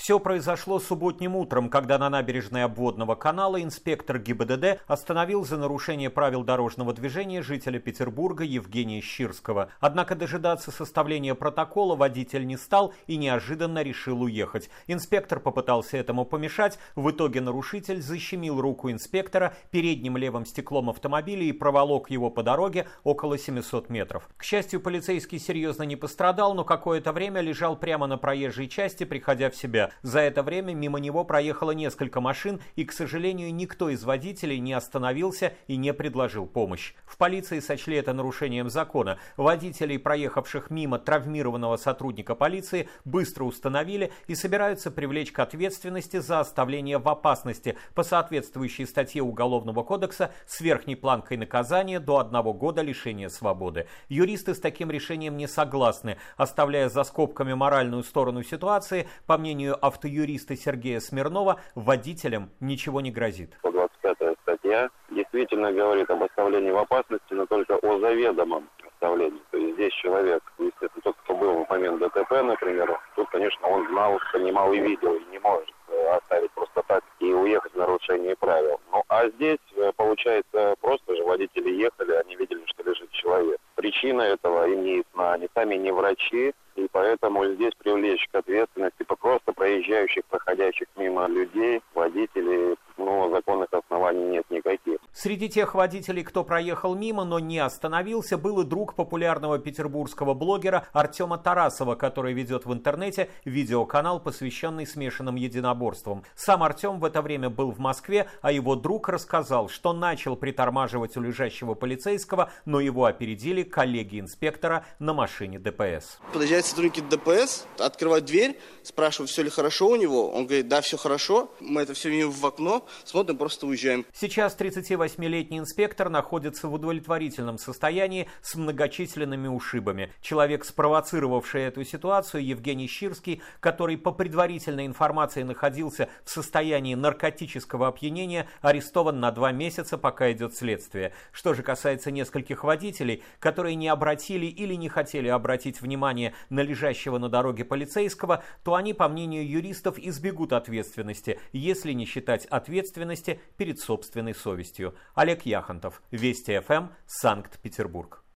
Все произошло субботним утром, когда на набережной обводного канала инспектор ГИБДД остановил за нарушение правил дорожного движения жителя Петербурга Евгения Щирского. Однако дожидаться составления протокола водитель не стал и неожиданно решил уехать. Инспектор попытался этому помешать, в итоге нарушитель защемил руку инспектора передним левым стеклом автомобиля и проволок его по дороге около 700 метров. К счастью, полицейский серьезно не пострадал, но какое-то время лежал прямо на проезжей части, приходя в себя. За это время мимо него проехало несколько машин, и, к сожалению, никто из водителей не остановился и не предложил помощь. В полиции сочли это нарушением закона. Водителей, проехавших мимо травмированного сотрудника полиции, быстро установили и собираются привлечь к ответственности за оставление в опасности по соответствующей статье Уголовного кодекса с верхней планкой наказания до 1 года лишения свободы. Юристы с таким решением не согласны, оставляя за скобками моральную сторону ситуации. По мнению автоюриста Сергея Смирнова, водителям ничего не грозит. 125-я статья действительно говорит об оставлении в опасности, но только о заведомом оставлении. То есть здесь человек, естественно, тот, кто был в момент ДТП, например, тут, конечно, он знал, понимал и видел, и не может оставить просто так и уехать в нарушение правил. Ну, а здесь, получается, просто же водители ехали, они видели, что лежит человек. Причина этого им не ясна, они сами не врачи, и поэтому здесь привлечь к ответственности просто проезжающих, проходящих мимо людей, водителей, законных оснований нет никаких. Среди тех водителей, кто проехал мимо, но не остановился, был и друг популярного петербургского блогера Артема Тарасова, который ведет в интернете видеоканал, посвященный смешанным единоборствам. Сам Артем в это время был в Москве, а его друг рассказал, что начал притормаживать у лежащего полицейского, но его опередили коллеги инспектора на машине ДПС. Подъезжают сотрудники ДПС, открывают дверь, спрашивают, все ли хорошо у него. Он говорит, да, все хорошо. Мы это все видим в окно, смотрим, просто уезжаем. Сейчас 38-летний инспектор находится в удовлетворительном состоянии с многочисленными ушибами. Человек, спровоцировавший эту ситуацию, Евгений Щирский, который по предварительной информации находился в состоянии наркотического опьянения, арестован на 2 месяца, пока идет следствие. Что же касается нескольких водителей, которые не обратили или не хотели обратить внимание на лежащего на дороге полицейского, то они, по мнению юристов, избегут ответственности, если не считать ответственности перед собственной совестью. Олег Яхонтов, Вести ФМ, Санкт-Петербург.